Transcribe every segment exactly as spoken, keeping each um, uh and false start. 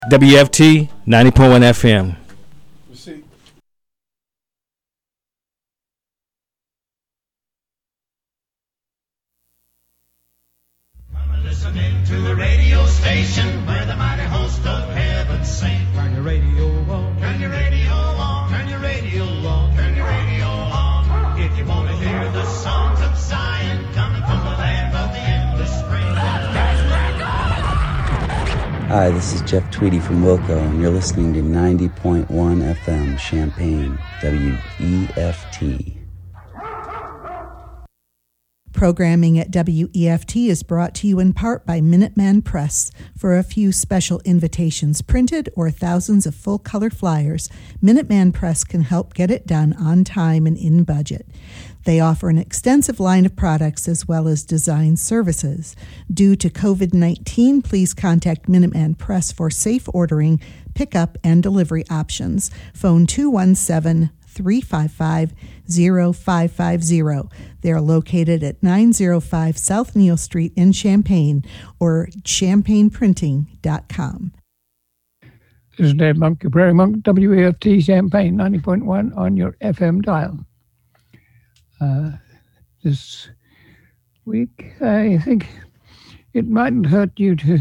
W F T ninety point one F M. See. I'm listening to a radio station where the mighty host of heaven sing. Turn your radio on. Turn your radio on. Turn your radio on. Turn your radio on. If you want to hear the songs of Zion coming from the land of the endless spring. Hi, this is Jeff Tweedy from Wilco, and you're listening to ninety point one F M Champaign, W E F T. Programming at W E F T is brought to you in part by Minuteman Press. For a few special invitations printed or thousands of full-color flyers, Minuteman Press can help get it done on time and in budget. They offer an extensive line of products as well as design services. Due to covid nineteen, please contact Minuteman Press for safe ordering, pickup, and delivery options. Phone two one seven, three five five, zero five five zero. They are located at nine oh five South Neal Street in Champaign or champaign printing dot com. This is Dave Monk, your Prairie Monk, W E F T Champaign, ninety point one on your F M dial. Uh, this week, I think it mightn't hurt you to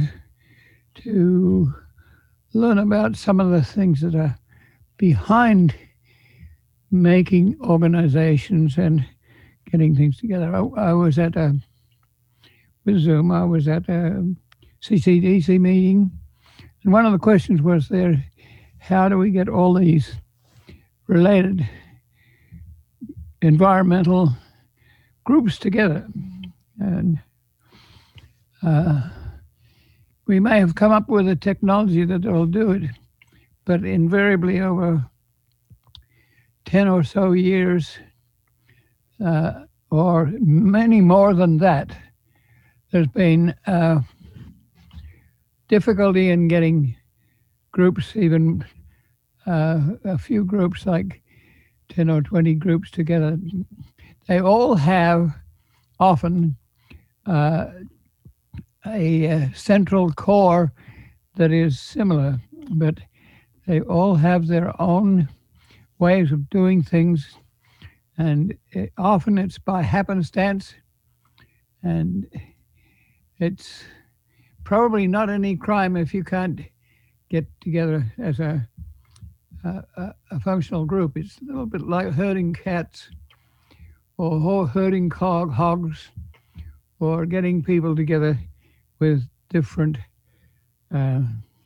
to learn about some of the things that are behind making organizations and getting things together. I, I was at a, with Zoom, I was at a C C D C meeting, and one of the questions was there, how do we get all these related environmental groups together? And uh, we may have come up with a technology that will do it, but invariably over ten or so years, uh, or many more than that, there's been uh, difficulty in getting groups, even uh, a few groups like ten or twenty groups together. They all have often uh, a, a central core that is similar, but they all have their own ways of doing things, and it, often it's by happenstance, and it's probably not any crime if you can't get together as a A, a, a functional group. It's a little bit like herding cats or herding hog, hogs or getting people together with different uh,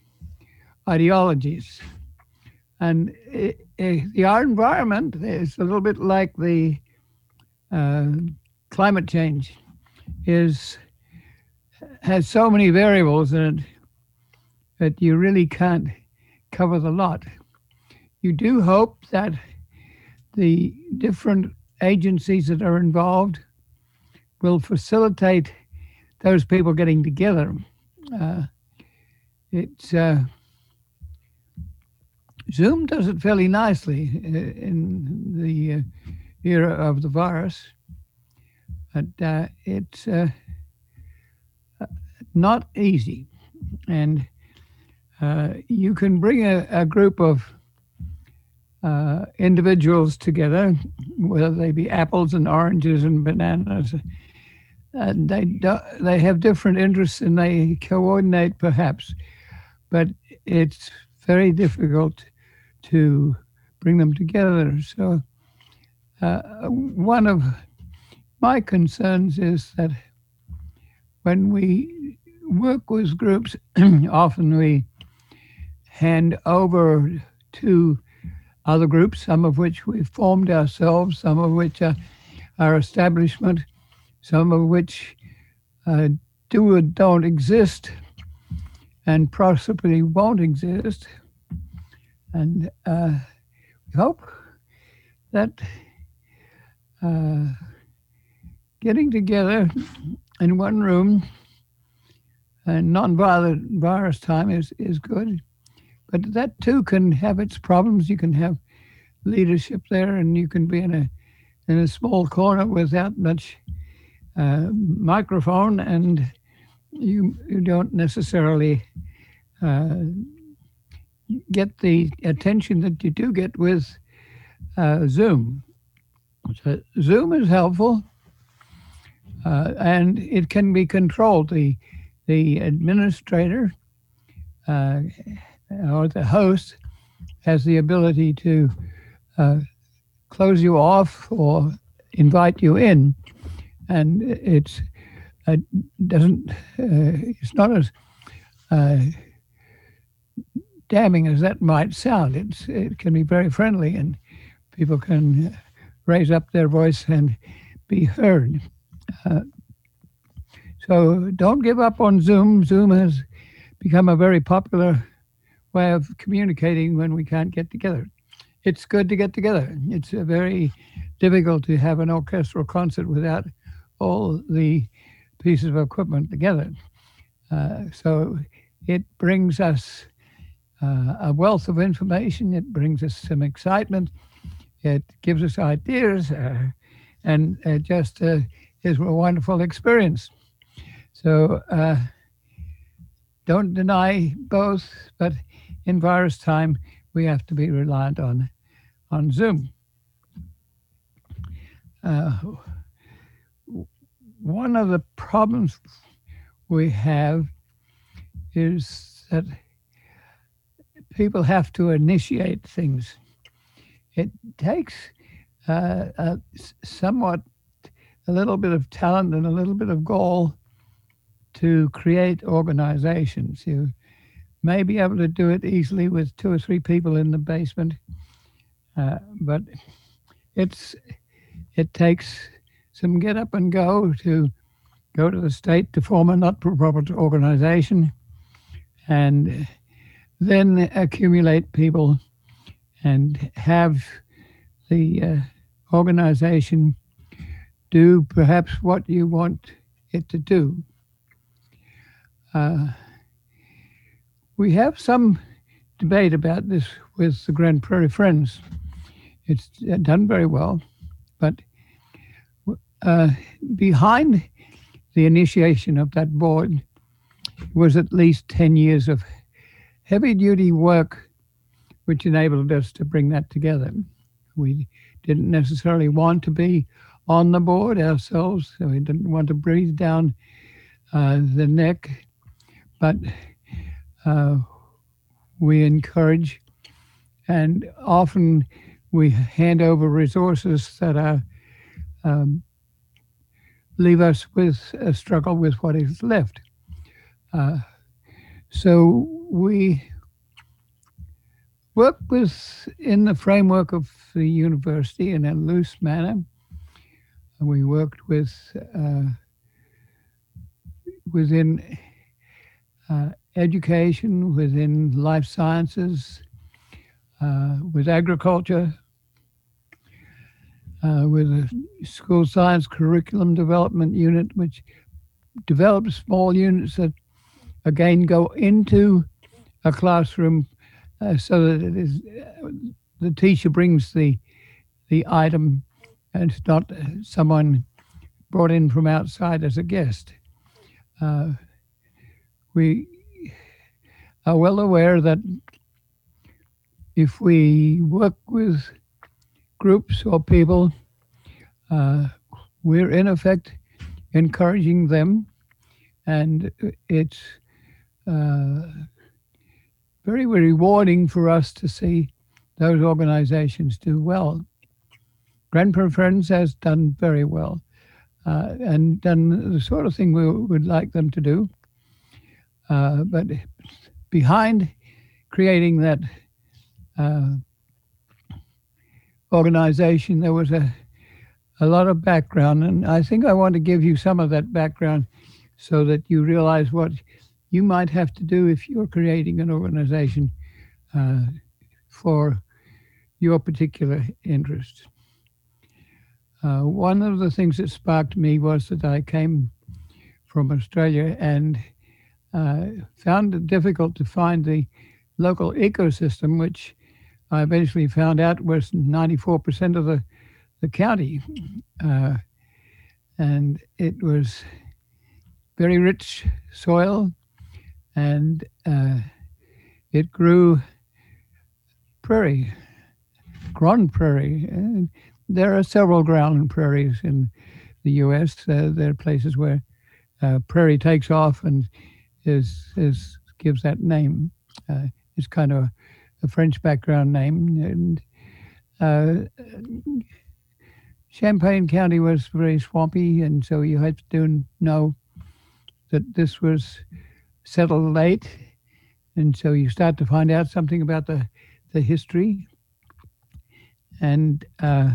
ideologies. And it, it, the, our environment is a little bit like the uh, climate change is has so many variables in it that you really can't cover the lot. You do hope that the different agencies that are involved will facilitate those people getting together. Uh, it's uh, Zoom does it fairly nicely in the uh, era of the virus, but uh, it's uh, not easy. And uh, you can bring a, a group of Uh, individuals together, whether they be apples and oranges and bananas, and they do, they have different interests and they coordinate perhaps, but it's very difficult to bring them together. So uh, one of my concerns is that when we work with groups, often we hand over to other groups, some of which we've formed ourselves, some of which are our establishment, some of which uh, do or don't exist and possibly won't exist. And uh, we hope that uh, getting together in one room and non-violent virus time is, is good. But that too can have its problems. You can have leadership there, and you can be in a in a small corner without much uh, microphone, and you you don't necessarily uh, get the attention that you do get with uh, Zoom. So Zoom is helpful, uh, and it can be controlled. The the administrator uh, or the host has the ability to uh, close you off or invite you in, and it's it doesn't uh, it's not as uh, damning as that might sound. It's it can be very friendly, and people can raise up their voice and be heard. Uh, so don't give up on Zoom. Zoom has become a very popular way of communicating when we can't get together. It's good to get together. It's uh, very difficult to have an orchestral concert without all the pieces of equipment together. Uh, so it brings us uh, a wealth of information. It brings us some excitement. It gives us ideas, uh, and it just uh, is a wonderful experience. So uh, don't deny both, but in virus time, we have to be reliant on, on Zoom. Uh, one of the problems we have is that people have to initiate things. It takes uh, a, somewhat a little bit of talent and a little bit of goal to create organizations. You may be able to do it easily with two or three people in the basement, uh, but it's it takes some get up and go to go to the state to form a not-for-profit organization and then accumulate people and have the uh, organization do perhaps what you want it to do. Uh, we have some debate about this with the Grand Prairie Friends. It's done very well, but uh, behind the initiation of that board was at least ten years of heavy-duty work which enabled us to bring that together. We didn't necessarily want to be on the board ourselves, so we didn't want to breathe down uh, the neck, but uh, we encourage, and often we hand over resources that are um, leave us with a struggle with what is left. Uh, so we work with in the framework of the university in a loose manner. We worked with uh, within uh, education, within life sciences, uh, with agriculture, uh, with a school science curriculum development unit, which develops small units that again go into a classroom uh, so that it is uh, the teacher brings the the item and it's not someone brought in from outside as a guest. Uh, we are well aware that if we work with groups or people, uh, we're in effect encouraging them, and it's uh, very rewarding for us to see those organizations do well. Grand Prairie Friends has done very well uh, and done the sort of thing we would like them to do. Uh, but behind creating that uh, organization, there was a, a lot of background. And I think I want to give you some of that background so that you realize what you might have to do if you're creating an organization uh, for your particular interest. Uh, one of the things that sparked me was that I came from Australia and uh, found it difficult to find the local ecosystem, which I eventually found out was ninety-four percent of the, the county. Uh, and it was very rich soil, and uh, it grew prairie, Grand Prairie. And there are several ground prairies in the U S. Uh, there are places where uh, prairie takes off and is is gives that name. Uh, it's kind of a, a French background name. And uh, Champaign County was very swampy, and so you had to know that this was settled late, and so you start to find out something about the the history and uh,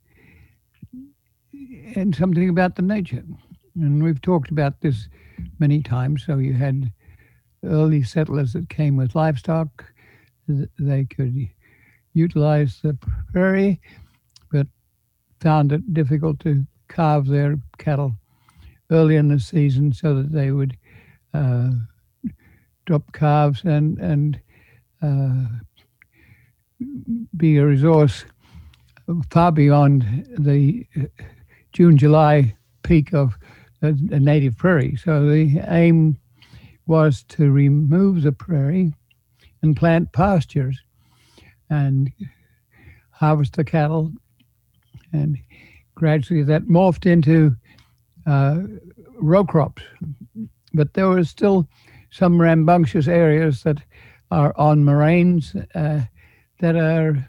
and something about the nature. And we've talked about this many times. So you had early settlers that came with livestock. They could utilize the prairie, but found it difficult to calve their cattle early in the season so that they would uh, drop calves and and uh, be a resource far beyond the June, July peak of a, a native prairie. So the aim was to remove the prairie and plant pastures and harvest the cattle. And gradually that morphed into uh, row crops. But there was still some rambunctious areas that are on moraines uh, that are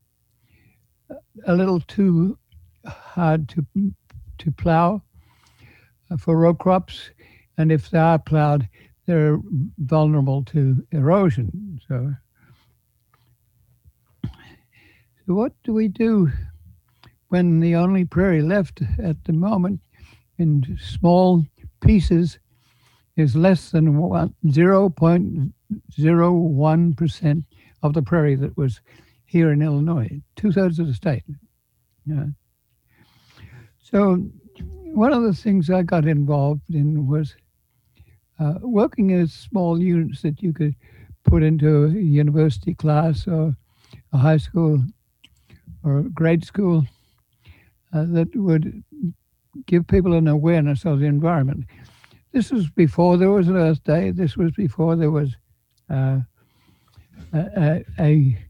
a little too hard to to plow for row crops, and if they are plowed, they're vulnerable to erosion. So, so what do we do when the only prairie left at the moment in small pieces is less than one, zero point zero one percent of the prairie that was here in Illinois, two-thirds of the state. Yeah. So one of the things I got involved in was uh, working as small units that you could put into a university class or a high school or grade school uh, that would give people an awareness of the environment. This was before there was an Earth Day. This was before there was uh, a, a,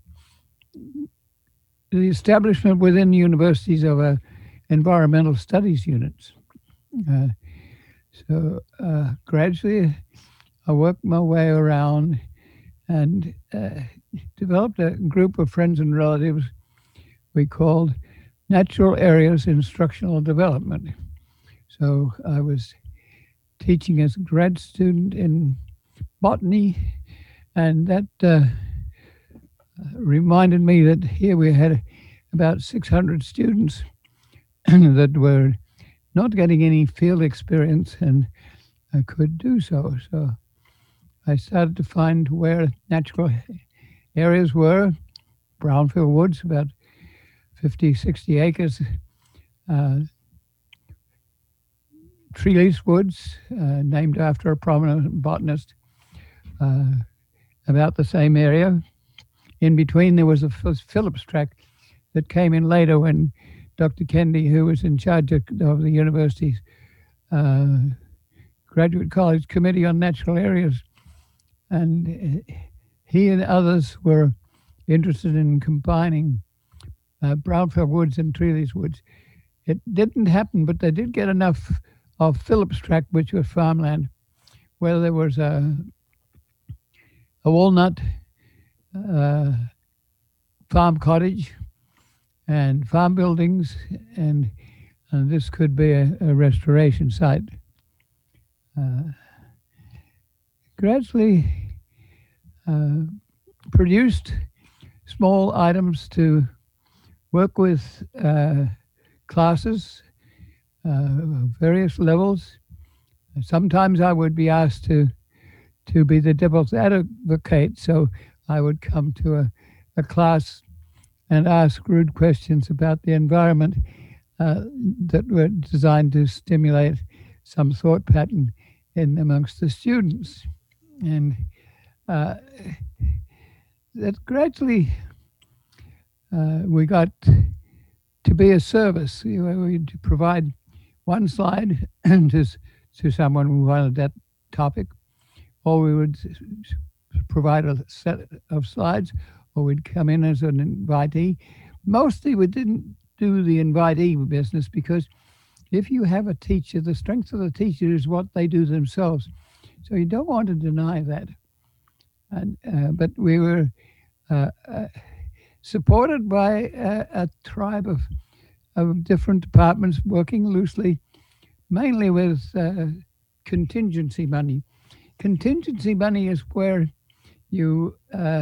the establishment within universities of a environmental studies units. Uh, so uh, gradually I worked my way around and uh, developed a group of friends and relatives we called Natural Areas Instructional Development. So I was teaching as a grad student in botany, and that uh, reminded me that here we had about six hundred students that were not getting any field experience and I could do so. So I started to find where natural areas were, brownfield woods, about fifty, sixty acres, uh, tree-leaf woods, uh, named after a prominent botanist, uh, about the same area. In between, there was a Phillips tract that came in later when Doctor Kennedy, who was in charge of, of the university's uh, graduate college committee on natural areas, and he and others were interested in combining uh, brownfield woods and tree-leaf woods. It didn't happen, but they did get enough of Phillips tract, which was farmland, where there was a, a walnut uh, farm cottage and farm buildings, and, and this could be a, a restoration site. Uh, gradually uh, produced small items to work with uh, classes, uh, various levels. Sometimes I would be asked to to be the devil's advocate, so I would come to a, a class and ask rude questions about the environment uh, that were designed to stimulate some thought pattern in amongst the students. And uh, that gradually uh, we got to be a service. You know, we'd provide one slide to, to someone who wanted that topic, or we would provide a set of slides, or we'd come in as an invitee. Mostly we didn't do the invitee business because if you have a teacher, the strength of the teacher is what they do themselves. So you don't want to deny that. And uh, but we were uh, uh, supported by a, a tribe of of different departments working loosely, mainly with uh, contingency money. Contingency money is where you uh,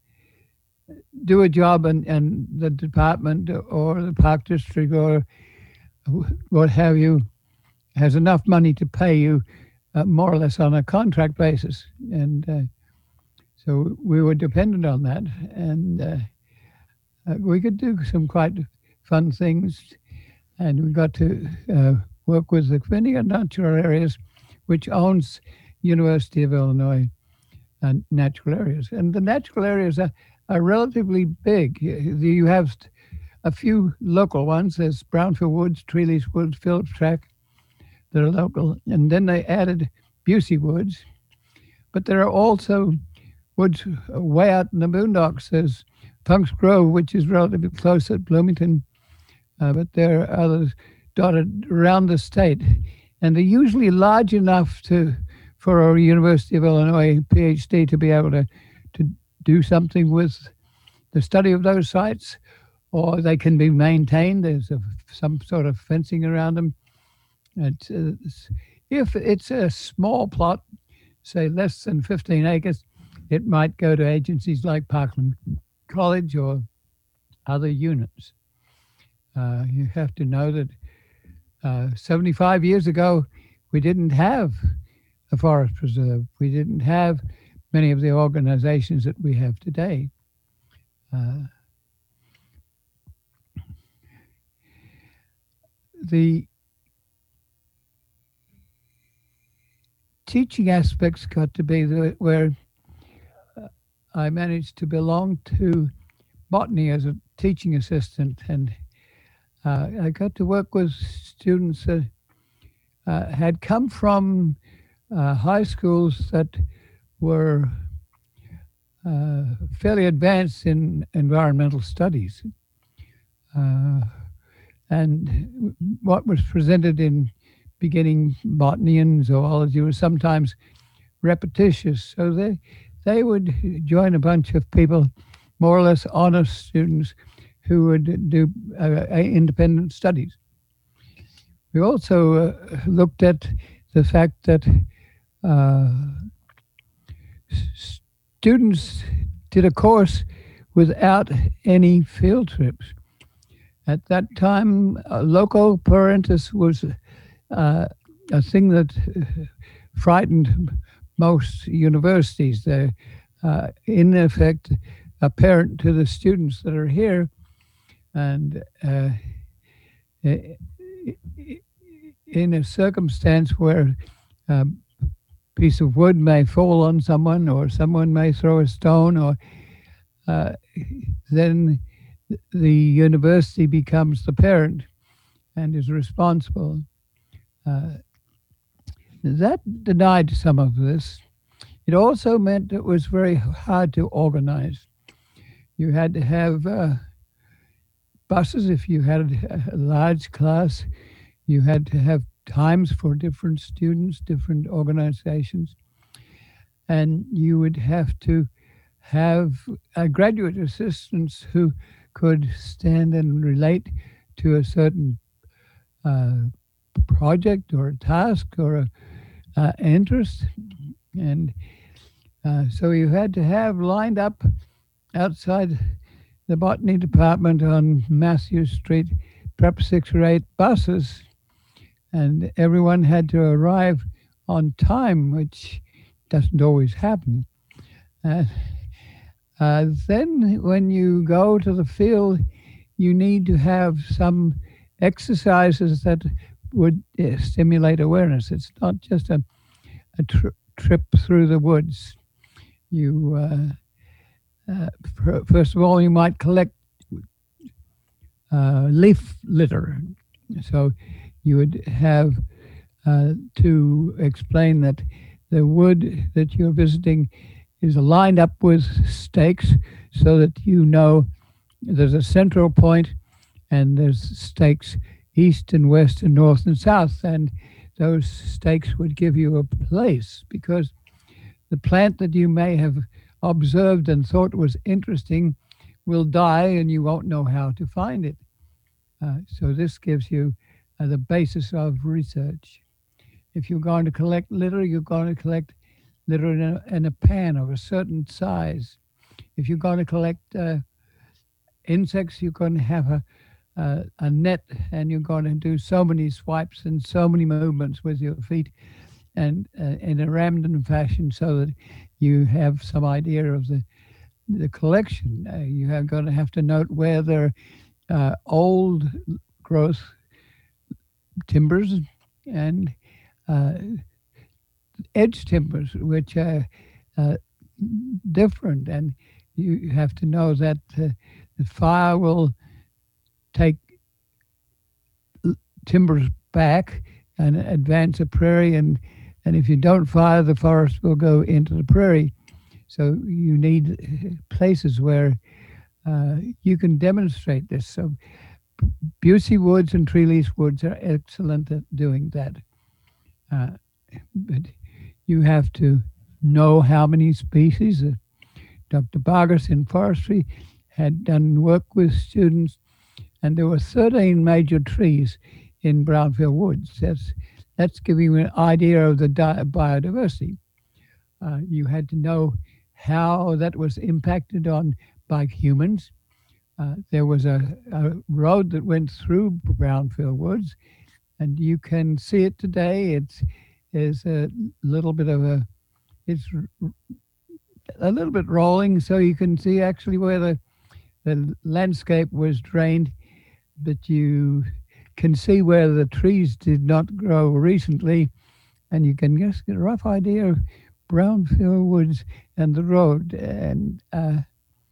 do a job and, and the department or the park district or what have you has enough money to pay you uh, more or less on a contract basis. And uh, so we were dependent on that. And uh, uh, we could do some quite fun things. And we got to uh, work with the Committee on Natural Areas, which owns University of Illinois uh, natural areas. And the natural areas are, are relatively big. You have a few local ones. There's Brownfield Woods, Treeley's Woods, Phillips Track. They're local. And then they added Busey Woods. But there are also woods way out in the boondocks. There's Punk's Grove, which is relatively close at Bloomington. Uh, but there are others dotted around the state. And they're usually large enough to for a University of Illinois PhD to be able to, to do something with the study of those sites, or they can be maintained. There's a, some sort of fencing around them. It's, uh, it's, if it's a small plot, say less than fifteen acres, it might go to agencies like Parkland College or other units. Uh, you have to know that uh, seventy-five years ago, we didn't have a forest preserve. We didn't have many of the organizations that we have today. Uh, the teaching aspects got to be the, where uh, I managed to belong to botany as a teaching assistant, and uh, I got to work with students that uh, had come from uh, high schools that were uh, fairly advanced in environmental studies. Uh, and what was presented in beginning botany and zoology was sometimes repetitious. So they they would join a bunch of people, more or less honest students, who would do uh, independent studies. We also uh, looked at the fact that uh, students did a course without any field trips. At that time, uh, loco parentis was uh, a thing that frightened most universities. They're, uh, in effect, a parent to the students that are here. And uh, in a circumstance where a piece of wood may fall on someone, or someone may throw a stone, or uh, then the university becomes the parent and is responsible. Uh, that denied some of this. It also meant it was very hard to organize. You had to have uh, buses if you had a large class. You had to have times for different students, different organizations. And you would have to have uh, graduate assistants who could stand and relate to a certain uh, project or a task or a uh, interest. And uh, so you had to have lined up outside the botany department on Matthews Street, perhaps six or eight buses, and everyone had to arrive on time, which doesn't always happen. Uh, uh, then when you go to the field, you need to have some exercises that would uh, stimulate awareness. It's not just a, a tri- trip through the woods. You, uh, uh, pr- first of all, you might collect uh, leaf litter. So you would have uh, to explain that the wood that you're visiting is lined up with stakes so that you know there's a central point and there's stakes east and west and north and south, and those stakes would give you a place, because the plant that you may have observed and thought was interesting will die and you won't know how to find it. Uh, so this gives you uh, the basis of research. If you're going to collect litter, you're going to collect litter in a, in a pan of a certain size. If you're going to collect uh, insects, you're going to have a, a, a net, and you're going to do so many swipes and so many movements with your feet, and uh, in a random fashion, so that you have some idea of the the collection. Uh, you are going to have to note where there are uh, old growth timbers and uh, edge timbers, which are uh, different, and you have to know that uh, the fire will take timbers back and advance a prairie, and and if you don't fire, the forest will go into the prairie. So you need places where uh, you can demonstrate this. So Busey Woods and Trelease Woods are excellent at doing that. Uh, but you have to know how many species. Uh, Doctor Vargas in forestry had done work with students, and there were thirteen major trees in Brownfield Woods. That's, that's giving you an idea of the di- biodiversity. Uh, you had to know how that was impacted on by humans. Uh, there was a, a road that went through Brownfield Woods, and you can see it today. It's is a little bit of a, it's a little bit rolling, so you can see actually where the the landscape was drained, but you can see where the trees did not grow recently, and you can just get a rough idea of Brownfield Woods and the road. And uh,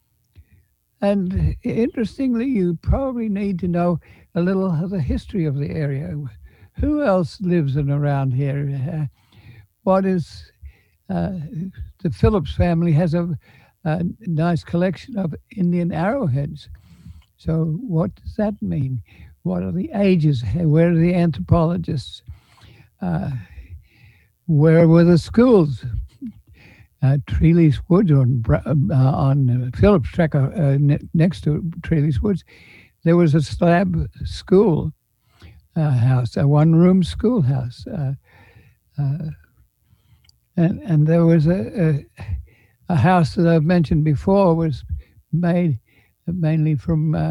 and interestingly, you probably need to know a little of the history of the area. Who else lives in around here? Uh, what is uh, the Phillips family has a, a nice collection of Indian arrowheads. So what does that mean? What are the ages? Where are the anthropologists? Uh, where were the schools? Uh, Trelease Woods on uh, on Phillips Track, uh, ne- next to Trelease Woods, there was a slab school uh, house, a one-room schoolhouse, uh, uh, and and there was a, a a house that I've mentioned before was made mainly from uh,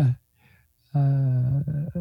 uh,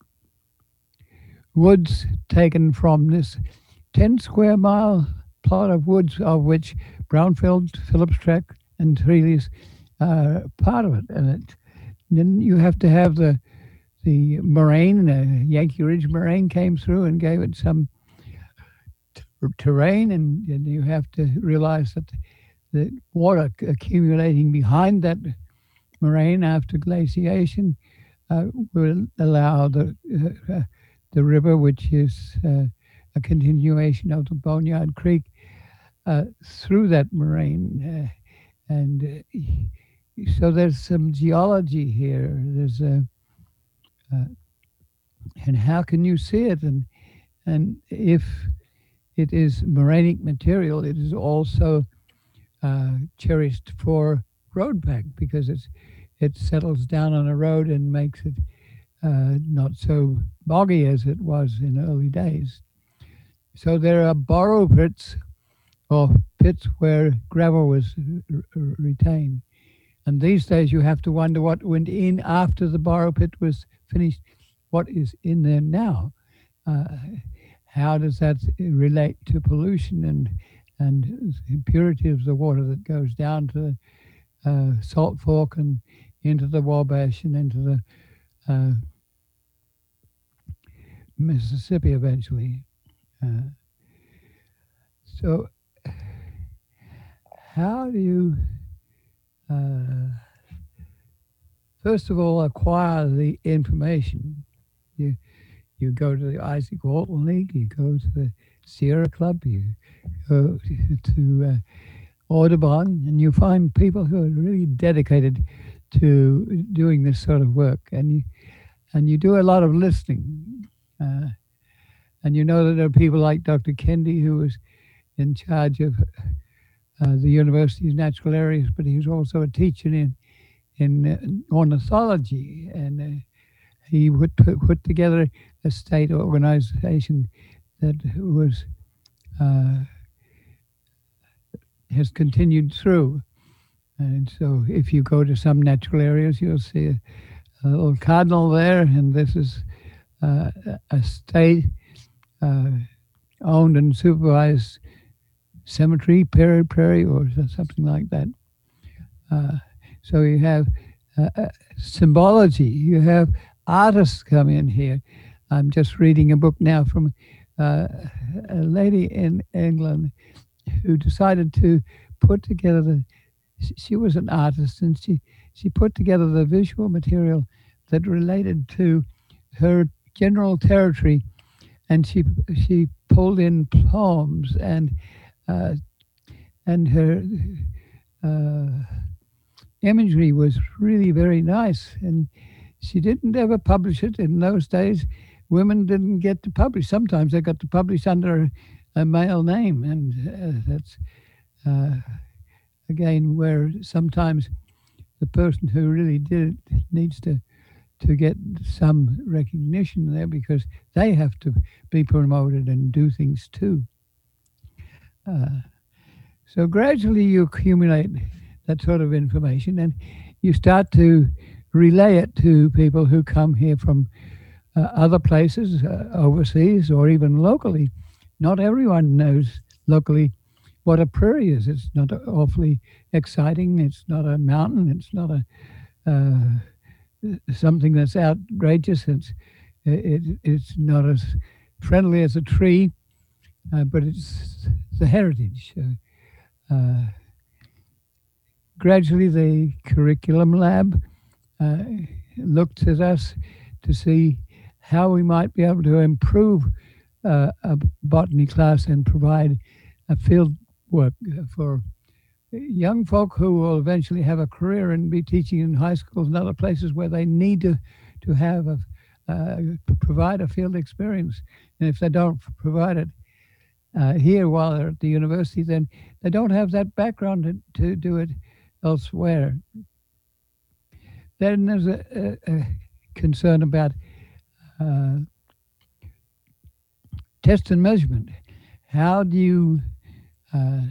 woods taken from this ten square mile plot of woods, of which Brownfield, Phillips Track, and Trelease are part of it. And it, then you have to have the the moraine, uh, Yankee Ridge moraine came through and gave it some t- terrain, and, and you have to realize that the water accumulating behind that moraine after glaciation uh, will allow the uh, uh, the river, which is uh, a continuation of the Boneyard Creek, uh, through that moraine. Uh, and uh, so there's some geology here. There's a, uh, and how can you see it? And, and if it is morainic material, it is also uh, cherished for road pack, because it's, it settles down on a road and makes it uh, not so boggy as it was in early days. So there are borrow pits, or pits where gravel was r- r- retained. And these days you have to wonder what went in after the borrow pit was finished. What is in there now? Uh, how does that relate to pollution and and impurity of the water that goes down to the uh, Salt Fork and into the Wabash and into the uh, Mississippi eventually? Uh, so how do you, uh, first of all, acquire the information? You you go to the Isaac Walton League, you go to the Sierra Club, you go to uh, Audubon, and you find people who are really dedicated to doing this sort of work, and you, and you do a lot of listening. Uh, and you know that there are people like Doctor Kendi, who was in charge of uh, the university's natural areas, but he was also a teacher in in uh, ornithology, and uh, he would put, put together a state organization that was uh, has continued through. And so if you go to some natural areas, you'll see a, a little cardinal there, and this is uh, a state uh, owned and supervised cemetery, Prairie Prairie, or something like that. Uh, so you have uh, uh, symbology, you have artists come in here. I'm just reading a book now from uh, a lady in England who decided to put together the, she was an artist, and she, she put together the visual material that related to her general territory, and she she pulled in poems, and uh, and her uh, imagery was really very nice, and she didn't ever publish it. In those days, women didn't get to publish. Sometimes they got to publish under a male name, and uh, that's uh, again where sometimes the person who really did it needs to to get some recognition there, because they have to be promoted and do things too. Uh, so gradually you accumulate that sort of information, and you start to relay it to people who come here from uh, other places, uh, overseas, or even locally. Not everyone knows locally what a prairie is. It's not awfully exciting. It's not a mountain. It's not a uh, something that's outrageous. It's it, it's not as friendly as a tree, uh, but it's the heritage. Uh, uh, gradually, the curriculum lab uh, looked at us to see how we might be able to improve uh, a botany class and provide a field work for young folk who will eventually have a career and be teaching in high schools and other places where they need to, to have a, uh, provide a field experience. And if they don't provide it uh, here while they're at the university, then they don't have that background to, to do it elsewhere. Then there's a, a, a concern about uh, test and measurement. How do you uh,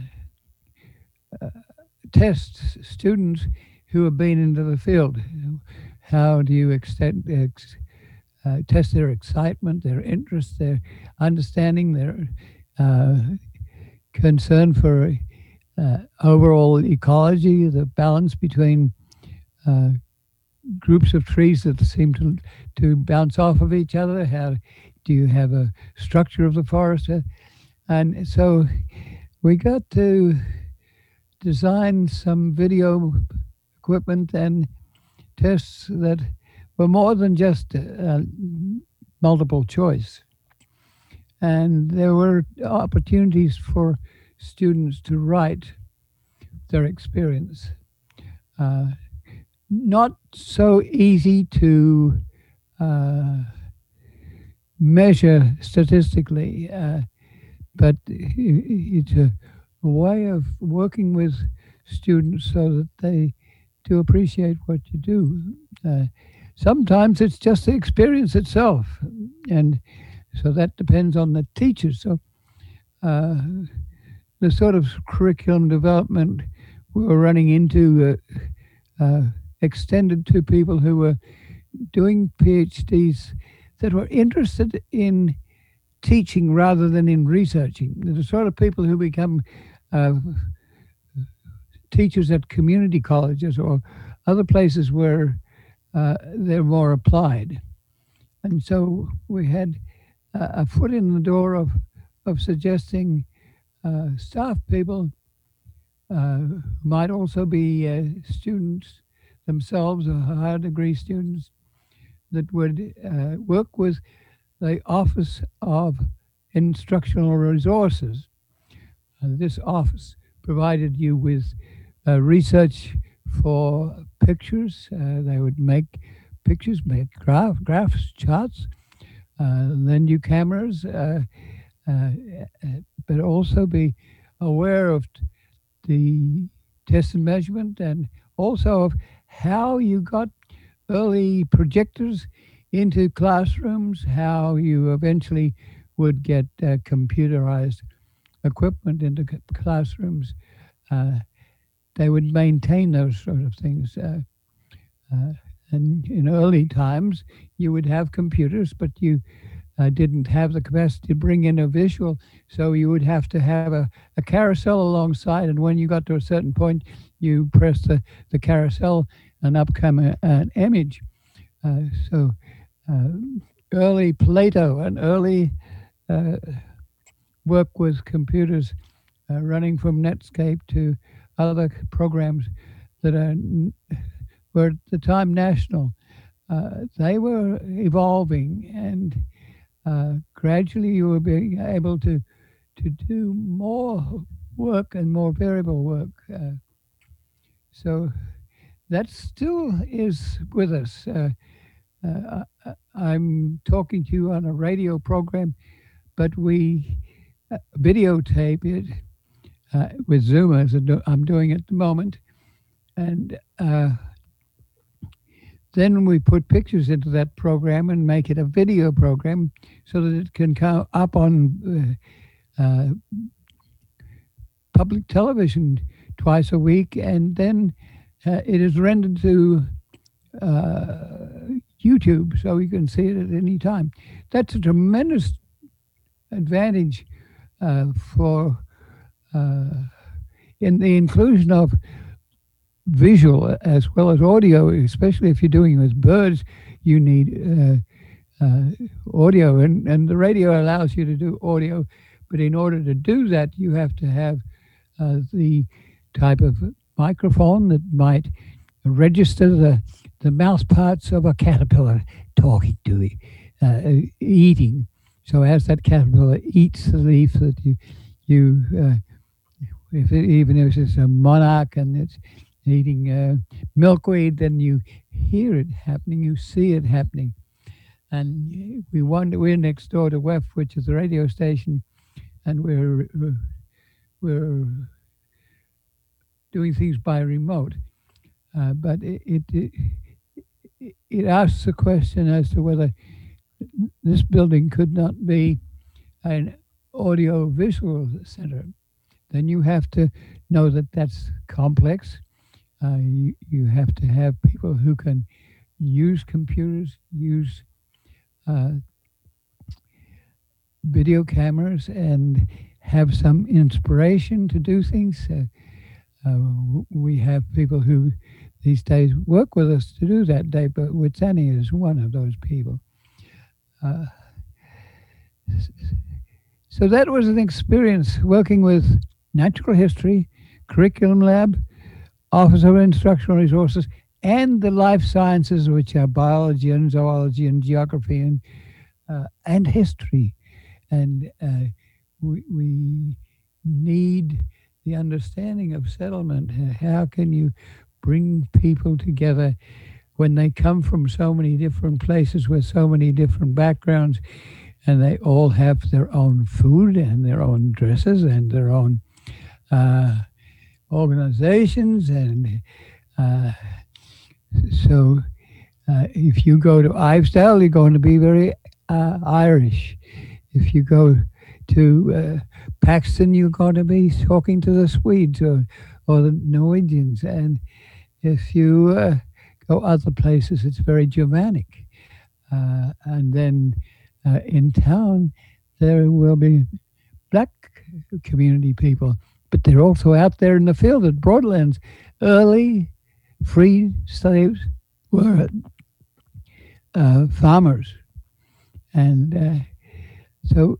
uh, test students who have been into the field? How do you extend, ex, uh, test their excitement, their interest, their understanding, their uh, concern for uh, overall ecology, the balance between uh, groups of trees that seem to, to bounce off of each other? How do you have a structure of the forest? And so we got to design some video equipment and tests that were more than just uh, multiple choice. And there were opportunities for students to write their experience. Uh, not so easy to uh, measure statistically, uh, but it's a way of working with students so that they do appreciate what you do. Uh, sometimes it's just the experience itself, and so that depends on the teachers. So uh, the sort of curriculum development we were running into uh, uh, extended to people who were doing PhDs that were interested in teaching rather than in researching. They're the sort of people who become uh, teachers at community colleges or other places where uh, they're more applied. And so we had uh, a foot in the door of, of suggesting uh, staff people uh, who might also be uh, students themselves, or higher degree students, that would uh, work with the Office of Instructional Resources. Uh, this office provided you with uh, research for pictures. Uh, they would make pictures, make graph, graphs, charts, uh, lend you cameras, uh, uh, but also be aware of the test and measurement, and also of how you got early projectors into classrooms, how you eventually would get uh, computerized equipment into c- classrooms. Uh, they would maintain those sort of things. Uh, uh, and in early times, you would have computers, but you uh, didn't have the capacity to bring in a visual, so you would have to have a, a carousel alongside, and when you got to a certain point, you press the, the carousel and up come a, an image. Uh, so uh, early Plato and early uh, work with computers uh, running from Netscape to other programs that are, were at the time national. Uh, they were evolving, and uh, gradually you were being able to to do more work and more variable work. Uh, so that still is with us. Uh, uh, I'm talking to you on a radio program, but we uh, videotape it uh, with Zoom, as I'm doing at the moment, and uh, then we put pictures into that program and make it a video program so that it can come up on uh, uh, public television twice a week, and then uh, it is rendered to uh, YouTube so you can see it at any time. That's a tremendous advantage uh, for uh, in the inclusion of visual as well as audio, especially if you're doing it with birds. You need uh, uh, audio, and, and the radio allows you to do audio, but in order to do that, you have to have uh, the type of microphone that might register the, the mouth parts of a caterpillar talking to it, uh, eating. So as that caterpillar eats the leaf that you, you uh, if it, even if it's a monarch and it's eating uh, milkweed, then you hear it happening, you see it happening. And we wonder, we're next door to W E F, which is a radio station, and we're we're doing things by remote. Uh, but it, it it it asks the question as to whether this building could not be an audio-visual center. Then you have to know that that's complex. Uh, you, you have to have people who can use computers, use uh, video cameras, and have some inspiration to do things. Uh, uh, we have people who these days work with us to do that. Dave Witzani is one of those people. Uh, so that was an experience working with natural history, curriculum lab, Office of Instructional Resources, and the life sciences, which are biology and zoology and geography and uh, and history. And uh, we, we need the understanding of settlement. How can you bring people together when they come from so many different places with so many different backgrounds, and they all have their own food and their own dresses and their own uh, organizations, and uh, so uh, if you go to Ivesdale, you're going to be very uh, Irish. If you go to uh, Paxton, you're going to be talking to the Swedes or, or the Norwegians, and if you uh, go other places, it's very Germanic. Uh, and then uh, in town, there will be black community people, but they're also out there in the field at Broadlands. Early freed slaves were uh, farmers. And uh, so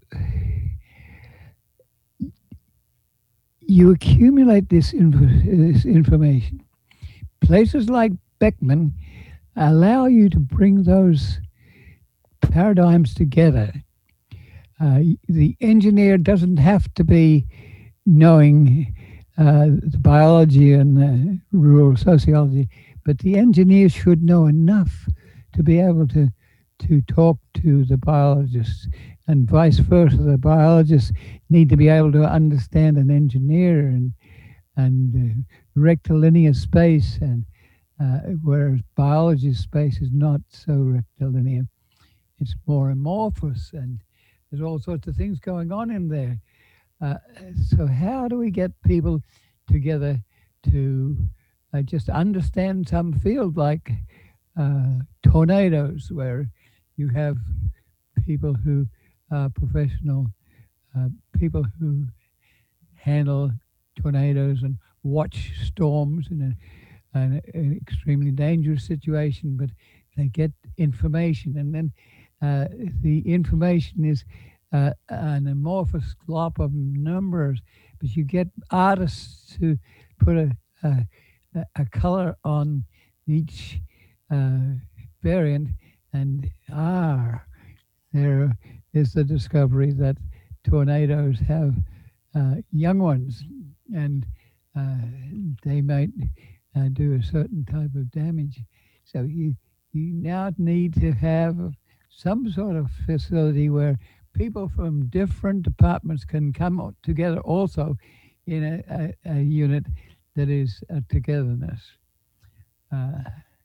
you accumulate this, inf- this information. Places like Beckman allow you to bring those paradigms together. Uh, the engineer doesn't have to be knowing uh, the biology and the rural sociology, but the engineers should know enough to be able to to talk to the biologists, and vice versa. The biologists need to be able to understand an engineer, and and uh, rectilinear space, and uh, whereas biology space is not so rectilinear. It's more amorphous, and there's all sorts of things going on in there. Uh, so how do we get people together to uh, just understand some field like uh, tornadoes, where you have people who are professional, uh, people who handle tornadoes and watch storms in a, an, an extremely dangerous situation, but they get information, and then uh, the information is uh, an amorphous glop of numbers, but you get artists to put a, a, a color on each uh, variant, and ah, there is the discovery that tornadoes have uh, young ones, and uh, they might uh, do a certain type of damage. So you you now need to have some sort of facility where people from different departments can come together also in a, a, a unit that is a togetherness. Uh,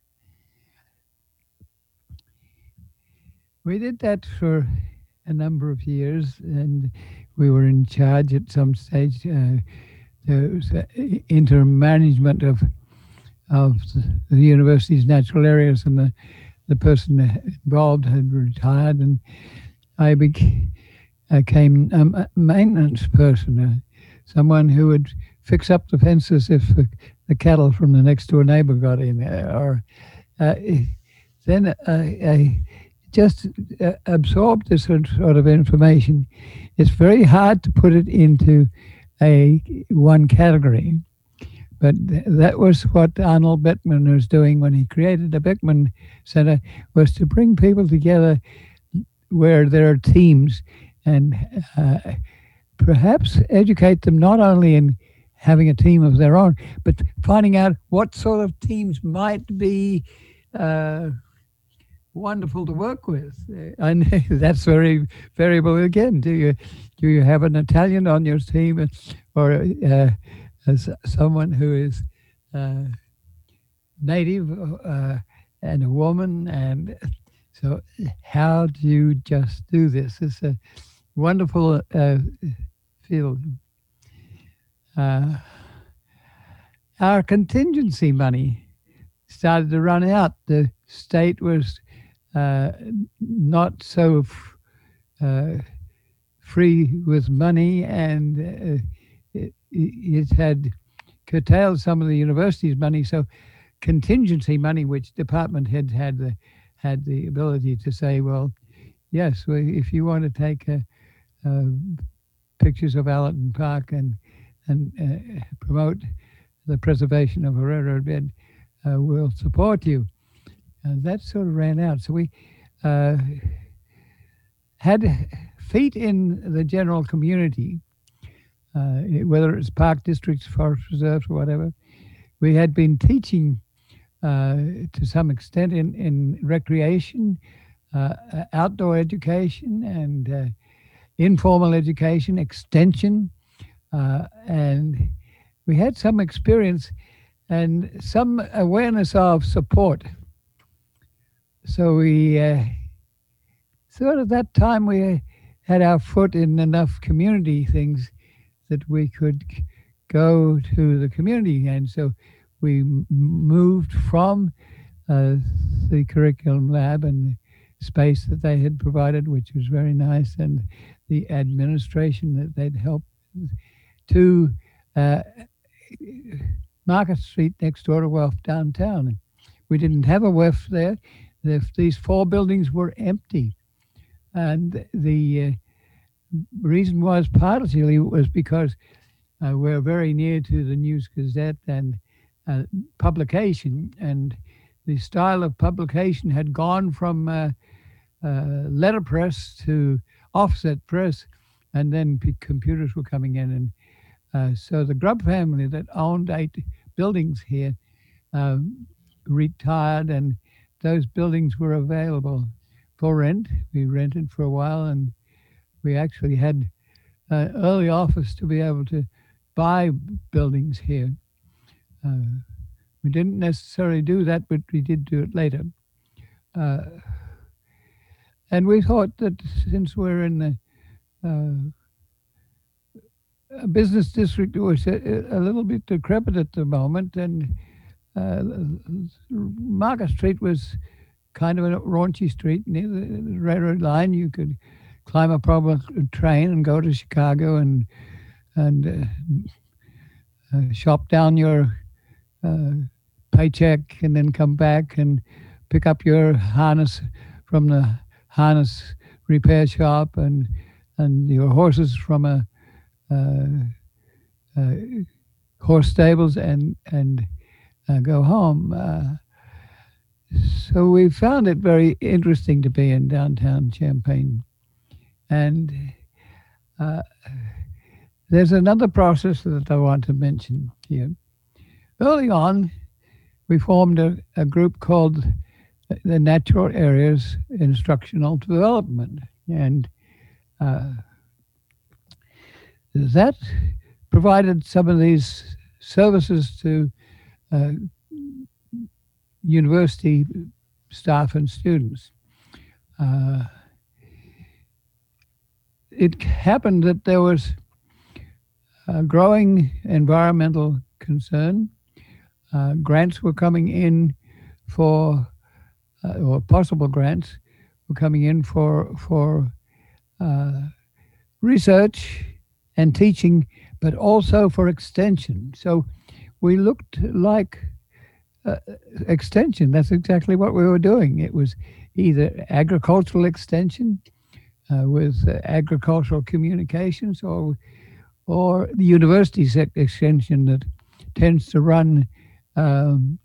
we did that for a number of years, and we were in charge at some stage. Uh, there was uh, inter-management of of the, the university's natural areas, and the, the person involved had retired, and I became, I became a maintenance person, uh, someone who would fix up the fences if the, the cattle from the next door neighbor got in there. Or uh, then uh, I just uh, absorbed this sort of information. It's very hard to put it into a one category. But that was what Arnold Beckman was doing when he created the Beckman Center, was to bring people together where there are teams, and uh, perhaps educate them not only in having a team of their own, but finding out what sort of teams might be uh, wonderful to work with. And that's very variable again. Do you do you have an Italian on your team, or uh, as someone who is uh, native uh, and a woman? And so how do you just do this? It's a wonderful uh, field. Uh, our contingency money started to run out. The state was uh, not so f- uh, free with money, and uh, it, it had curtailed some of the university's money. So contingency money, which department heads had the had the ability to say, well, yes, well, if you want to take uh, uh, pictures of Allerton Park and and uh, promote the preservation of a railroad bed, uh, we'll support you. And that sort of ran out. So we uh, had feet in the general community, uh, whether it's park districts, forest reserves, or whatever. We had been teaching uh, to some extent in, in recreation, uh, outdoor education, and uh, informal education, extension, uh, and we had some experience and some awareness of support. So we, uh, sort of that time, we had our foot in enough community things that we could go to the community. And so we moved from uh, the curriculum lab and the space that they had provided, which was very nice, and the administration that they'd helped, to uh, Market Street next door to W E F downtown. We didn't have a W E F there. The, these four buildings were empty. And the uh, reason was partly was because uh, we're very near to the News Gazette and uh, publication, and the style of publication had gone from uh, uh, letterpress to offset press, and then p- computers were coming in, and Uh, so the Grubb family that owned eight buildings here um, retired, and those buildings were available for rent. We rented for a while, and we actually had an early office to be able to buy buildings here. Uh, we didn't necessarily do that, but we did do it later. Uh, and we thought that since we're in the uh, a business district that was a, a little bit decrepit at the moment, and uh, Market Street was kind of a raunchy street near the railroad line. You could climb a public train and go to Chicago and and uh, uh, shop down your uh, paycheck, and then come back and pick up your harness from the harness repair shop, and and your horses from a uh, uh, horse stables, and and uh, go home. Uh, so we found it very interesting to be in downtown Champaign. And uh, there's another process that I want to mention here. Early on, we formed a, a group called the Natural Areas Instructional Development. And uh, that provided some of these services to uh, university staff and students. Uh, it happened that there was a growing environmental concern. Uh, grants were coming in for, uh, or possible grants were coming in for, for uh, research and teaching, but also for extension. So we looked like uh, extension. That's exactly what we were doing. It was either agricultural extension uh, with uh, agricultural communications, or or the university extension that tends to run um,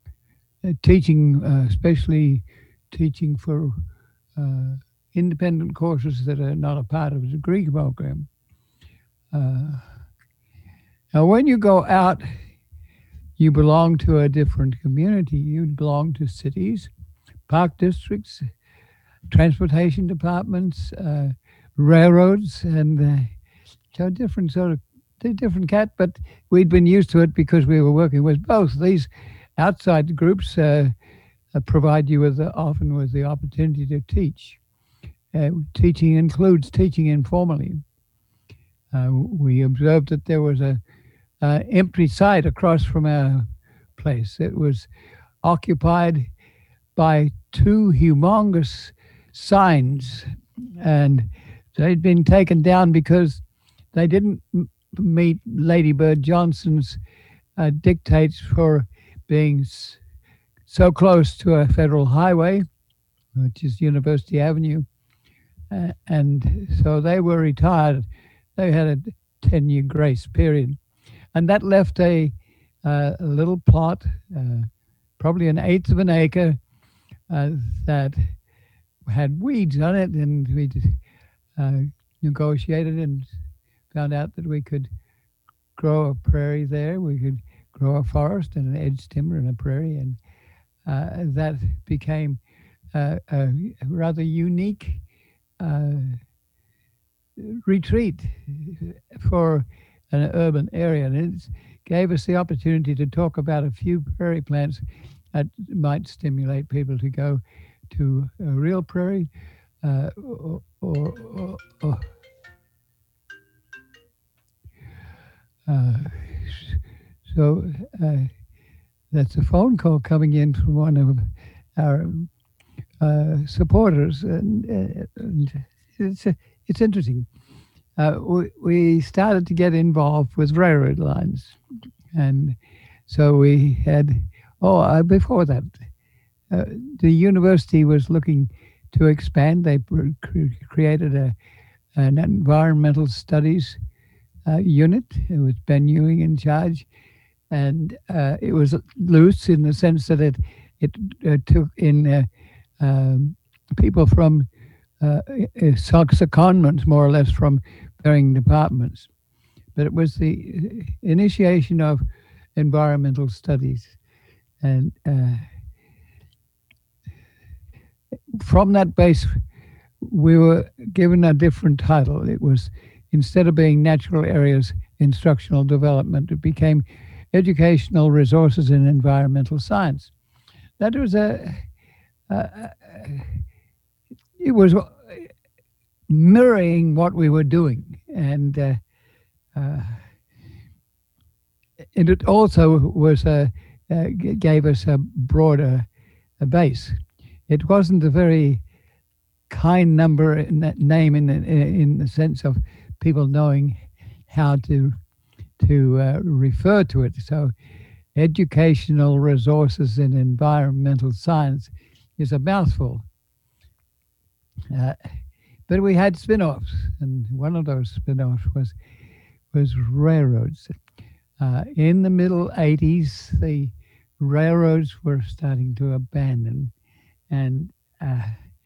teaching, uh, especially teaching for uh, independent courses that are not a part of a degree program. Uh, now, when you go out, you belong to a different community. You belong to cities, park districts, transportation departments, uh, railroads, and uh, so different sort of, they're different cat, but we'd been used to it because we were working with both. These outside groups uh, uh, provide you with, uh, often with the opportunity to teach. Uh, teaching includes teaching informally. Uh, we observed that there was a uh, empty site across from our place. It was occupied by two humongous signs, and they'd been taken down because they didn't m- meet Lady Bird Johnson's uh, dictates for being s- so close to a federal highway, which is University Avenue. Uh, and so they were retired. They had a ten-year grace period. And that left a, uh, a little plot, uh, probably an eighth of an acre, uh, that had weeds on it. And we uh, negotiated and found out that we could grow a prairie there. We could grow a forest and an edge timber and a prairie. And uh, that became uh, a rather unique uh, retreat for an urban area. And it gave us the opportunity to talk about a few prairie plants that might stimulate people to go to a real prairie uh, or, or, or, or uh, so uh, that's a phone call coming in from one of our uh, supporters, and, uh, and it's uh, it's interesting. Uh, we, we started to get involved with railroad lines, and so we had oh uh, before that uh, the university was looking to expand. They cre- created a an environmental studies uh, unit. It was Ben Ewing in charge, and uh, it was loose in the sense that it it uh, took in uh, um, people from uh, secondments, more or less, from varying departments. but it was the initiation of environmental studies. And uh, from that base, we were given a different title. It was, instead of being natural areas instructional development, it became educational resources in environmental science. That was a, a it was mirroring what we were doing, and uh, uh, and it also was a uh, gave us a broader a base. It wasn't a very kind number in that name in the, in the sense of people knowing how to to uh, refer to it. So, educational resources in environmental science is a mouthful. Uh, but we had spin-offs, and one of those spin-offs was was railroads. Uh, in the middle eighties, the railroads were starting to abandon, and uh,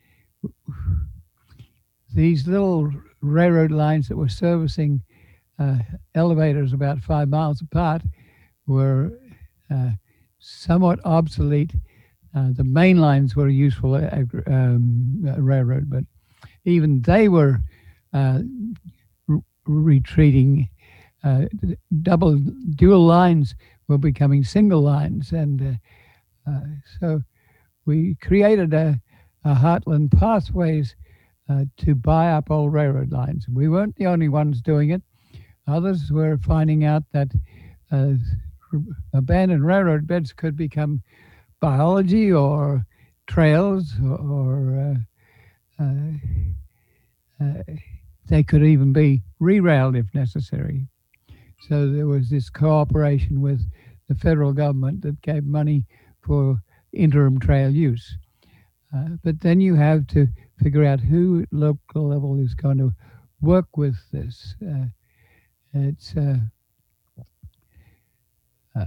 these little railroad lines that were servicing uh, elevators about five miles apart were uh, somewhat obsolete. Uh, the main lines were useful uh, um, uh, railroad, but even they were uh, r- retreating. Uh, double, dual lines were becoming single lines, and uh, uh, so we created a, a Heartland Pathways uh, to buy up old railroad lines. We weren't the only ones doing it. Others were finding out that uh, abandoned railroad beds could become biology or trails, or, or uh, uh, uh, they could even be re-railed if necessary. So there was this cooperation with the federal government that gave money for interim trail use. Uh, but then you have to figure out who at local level is going to work with this. Uh, it's uh, uh,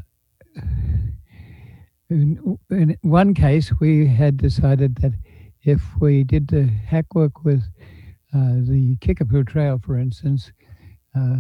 in, in one case, we had decided that if we did the hack work with uh, the Kickapoo Trail, for instance, uh,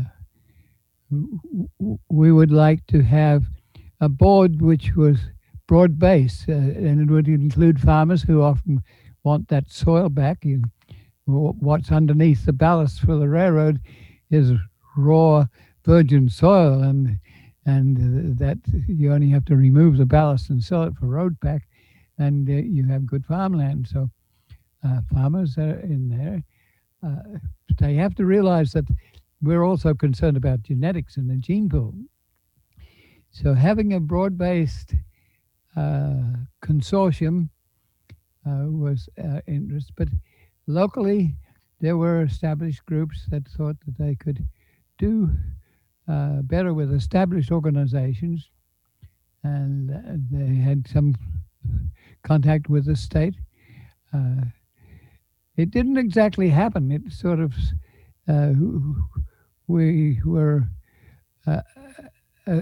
we would like to have a board which was broad-based, uh, and it would include farmers who often want that soil back. You, what's underneath the ballast for the railroad is raw virgin soil, and and that you only have to remove the ballast and sell it for road pack, and uh, you have good farmland. So uh, farmers are in there. Uh, they have to realize that we're also concerned about genetics in the gene pool. So having a broad-based uh, consortium uh, was uh, interest, but locally there were established groups that thought that they could do uh, better with established organizations, and uh, they had some contact with the state. Uh, it didn't exactly happen. It sort of uh, we were uh, uh,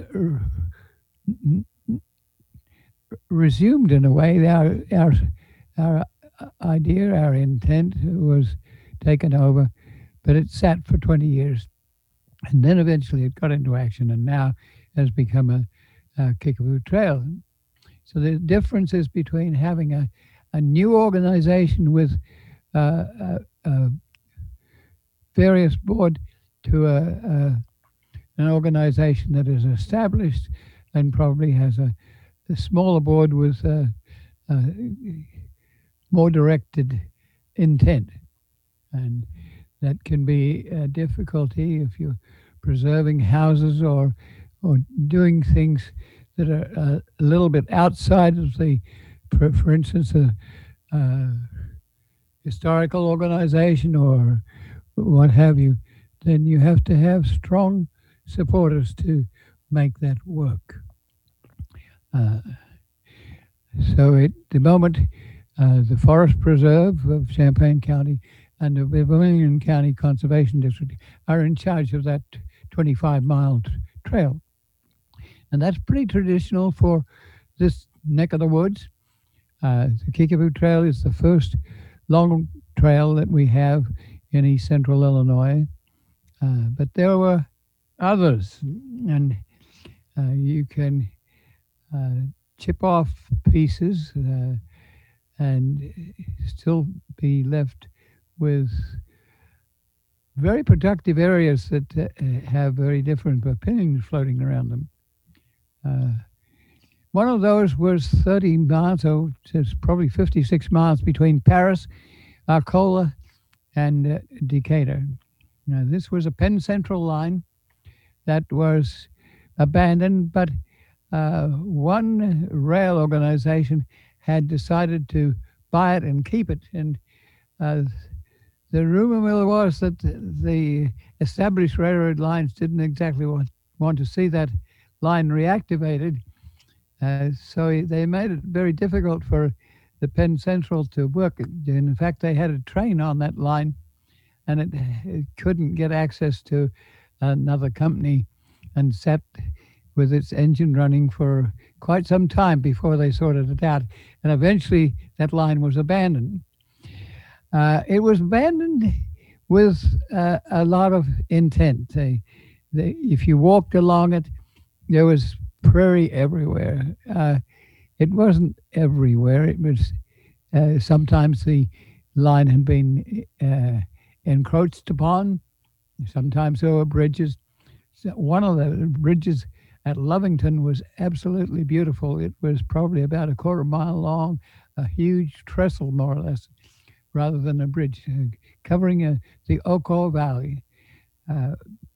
resumed in a way. Our our our idea, our intent was taken over, but it sat for twenty years, and then eventually it got into action, and now has become a, a Kickapoo Trail. So the difference is between having a, a new organization with uh, a, a various board to a, a an organization that is established and probably has a, a smaller board with a, a more directed intent. And that can be a difficulty if you're preserving houses or or doing things that are a little bit outside of the, for, for instance, a, a historical organization or what have you. Then you have to have strong supporters to make that work. Uh, so at the moment, uh, the Forest Preserve of Champaign County and the Vermilion County Conservation District are in charge of that twenty-five mile t- trail. And that's pretty traditional for this neck of the woods. Uh, the Kickapoo Trail is the first long trail that we have in East Central Illinois. Uh, but there were others, and uh, you can uh, chip off pieces uh, and still be left with very productive areas that uh, have very different opinions floating around them. Uh, one of those was thirty miles, so it's probably fifty-six miles between Paris, Arcola, and uh, Decatur. Now, this was a Penn Central line that was abandoned, but uh, one rail organization had decided to buy it and keep it. And uh, the rumor mill was that the established railroad lines didn't exactly want, want to see that line reactivated. Uh, so they made it very difficult for the Penn Central to work. In fact, they had a train on that line, and it, it couldn't get access to another company, and sat with its engine running for quite some time before they sorted it out. And eventually that line was abandoned. Uh, it was abandoned with uh, a lot of intent. They, they, if you walked along it, there was prairie everywhere. Uh, it wasn't everywhere. It was uh, sometimes the line had been uh, encroached upon. Sometimes there were bridges. So one of the bridges at Lovington was absolutely beautiful. It was probably about a quarter mile long, a huge trestle, more or less, rather than a bridge, uh, covering uh, the Ocoee Valley. Uh,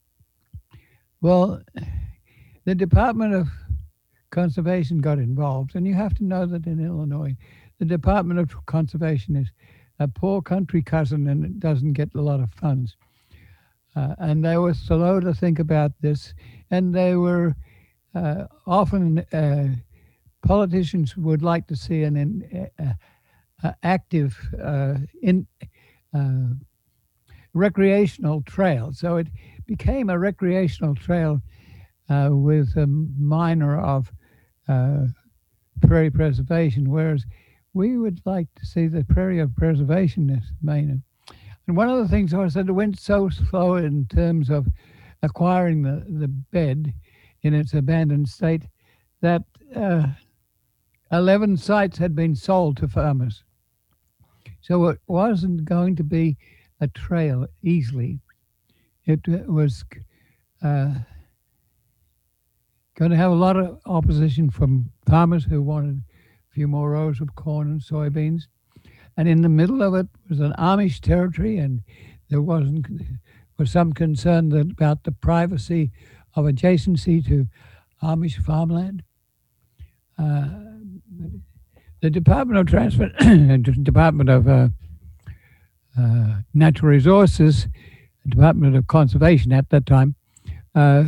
well, the Department of Conservation got involved, and you have to know that in Illinois, the Department of Conservation is a poor country cousin, and it doesn't get a lot of funds. Uh, and they were slow to think about this, and they were uh, often uh, politicians would like to see an in, uh, uh, active uh, in uh, recreational trail. So it became a recreational trail uh, with a minor of uh, prairie preservation, whereas we would like to see the prairie of preservation as main. And one of the things I said, it went so slow in terms of acquiring the, the bed in its abandoned state that uh, eleven sites had been sold to farmers. So it wasn't going to be a trail easily. It was uh, going to have a lot of opposition from farmers who wanted a few more rows of corn and soybeans. And in the middle of it was an Amish territory, and there wasn't was some concern that about the privacy of adjacency to Amish farmland. Uh, the Department of Transport, Department of uh, uh, Natural Resources, Department of Conservation at that time, uh,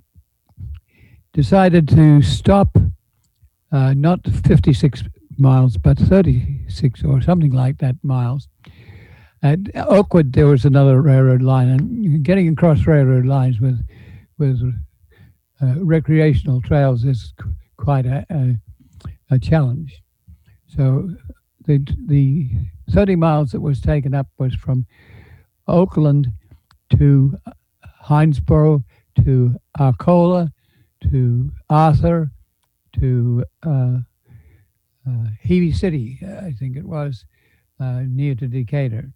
decided to stop uh, not fifty-six miles, but thirty-six or something like that miles. At Oakwood, there was another railroad line, and getting across railroad lines with with uh, recreational trails is qu- quite a, a, a challenge. So the the thirty miles that was taken up was from Oakland to Hinesboro to Arcola to Arthur to uh, uh, Heavy City, I think it was, uh, near to Decatur.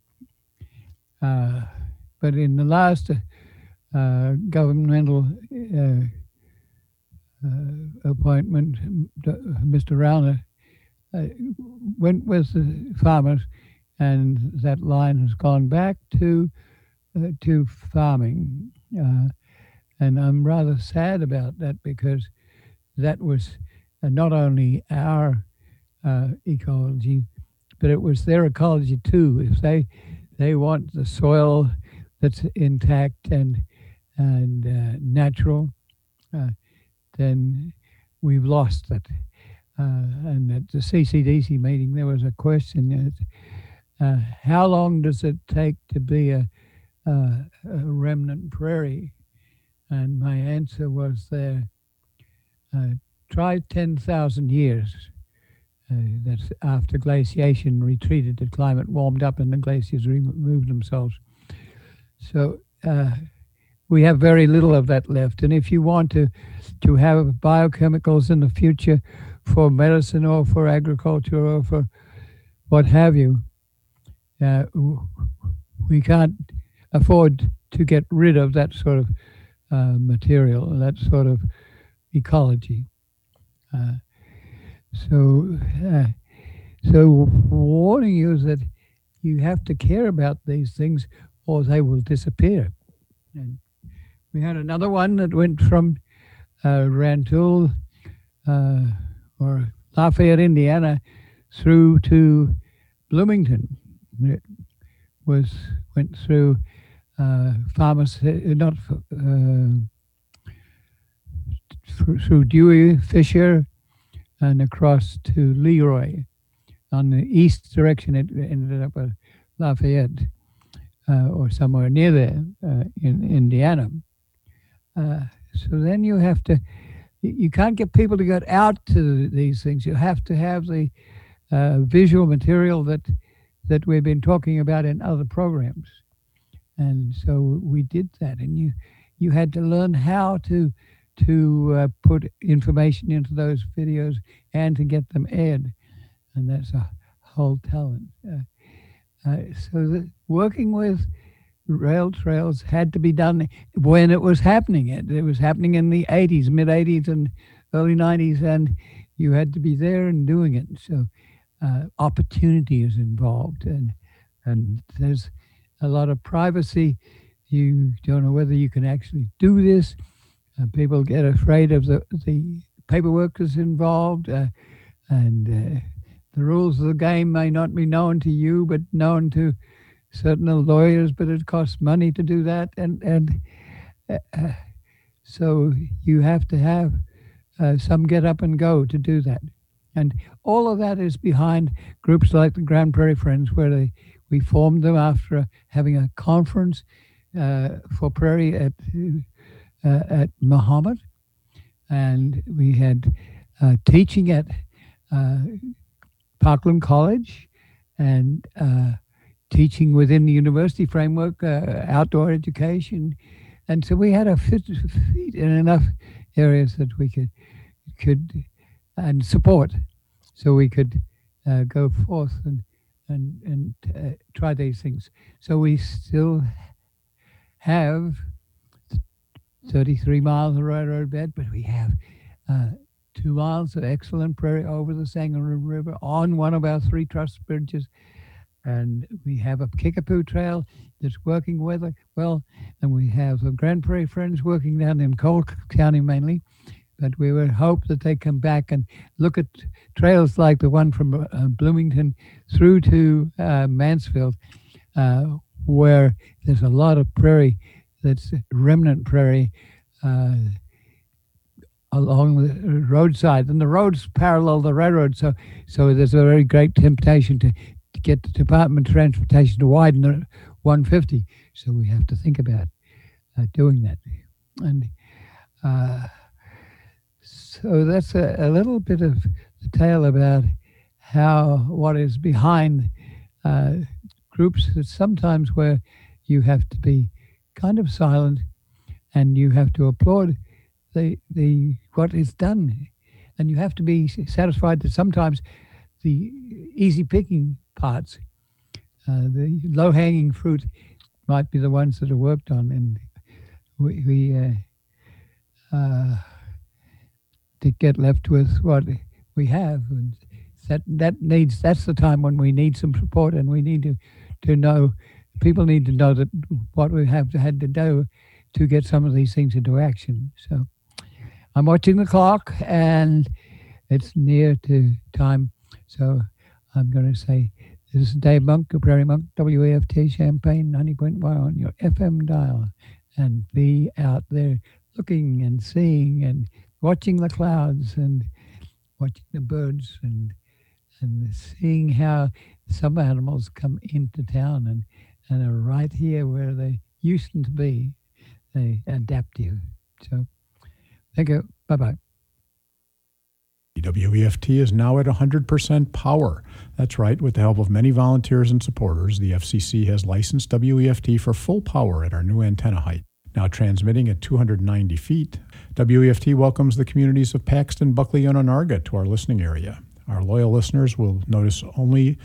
Uh, but in the last uh, governmental uh, uh, appointment, Mister Rauner uh, went with the farmers, and that line has gone back to uh, to farming. Uh, and I'm rather sad about that, because that was uh, not only our uh, ecology, but it was their ecology too. If they they want the soil that's intact and and uh, natural, uh, then we've lost it. Uh, and at the C C D C meeting, there was a question: that, uh, how long does it take to be a, a, a remnant prairie? And my answer was there: uh, try ten thousand years. Uh, that's after glaciation retreated, the climate warmed up and the glaciers removed themselves. So uh, we have very little of that left. And if you want to, to have biochemicals in the future for medicine or for agriculture or for what have you, uh, we can't afford to get rid of that sort of uh, material, that sort of ecology. Uh, so, uh, so warning you is that you have to care about these things or they will disappear. And we had another one that went from uh, Rantoul uh, or Lafayette, Indiana, through to Bloomington. It was went through uh, pharmacy, not uh, through Dewey, Fisher, and across to Leroy. On the east direction, it ended up at Lafayette uh, or somewhere near there uh, in Indiana. Uh, so then you have to, you can't get people to get out to these things. You have to have the uh, visual material that that we've been talking about in other programs. And so we did that, and you you had to learn how to to uh, put information into those videos and to get them aired. And that's a whole talent. Uh, uh, so that working with rail trails had to be done when it was happening. It, it was happening in the eighties, mid eighties and early nineties, and you had to be there and doing it. So uh, opportunity is involved, and and there's a lot of privacy. You don't know whether you can actually do this. Uh, people get afraid of the, the paperwork that's involved, uh, and uh, the rules of the game may not be known to you, but known to certain lawyers, but it costs money to do that. And, and uh, so you have to have uh, some get up and go to do that. And all of that is behind groups like the Grand Prairie Friends, where they, we formed them after having a conference uh, for Prairie at uh, at Muhammad, and we had uh, teaching at uh, Parkland College, and uh, teaching within the university framework, uh, outdoor education, and so we had a fit, feet in enough areas that we could could and support, so we could uh, go forth and and and uh, try these things. So we still have thirty-three miles of railroad bed, but we have uh, two miles of excellent prairie over the Sangaroo River on one of our three truss bridges. And we have a Kickapoo Trail that's working well, and we have the Grand Prairie Friends working down in Cole County mainly. But we would hope that they come back and look at trails like the one from uh, Bloomington through to uh, Mansfield, uh, where there's a lot of prairie that's remnant prairie uh, along the roadside. And the roads parallel the railroad, so so there's a very great temptation to, to get the Department of Transportation to widen the one fifty. So we have to think about uh, doing that. And uh, so that's a, a little bit of the tale about how, what is behind uh, groups that sometimes where you have to be kind of silent, and you have to applaud the the what is done, and you have to be satisfied that sometimes the easy picking parts, uh, the low hanging fruit, might be the ones that are worked on, and we, we uh, uh, to get left with what we have, and that that needs that's the time when we need some support, and we need to to know. People need to know that what we have had to do to get some of these things into action. So I'm watching the clock, and it's near to time. So I'm going to say, this is Dave Monk of Prairie Monk, W A F T Champaign ninety point one on your F M dial. And be out there looking and seeing and watching the clouds and watching the birds and and seeing how some animals come into town and and are right here where they used to be. They adapt you. So, thank you. Bye-bye. W E F T is now at one hundred percent power. That's right. With the help of many volunteers and supporters, the F C C has licensed W E F T for full power at our new antenna height. Now transmitting at two hundred ninety feet, W E F T welcomes the communities of Paxton, Buckley, and Onarga to our listening area. Our loyal listeners will notice only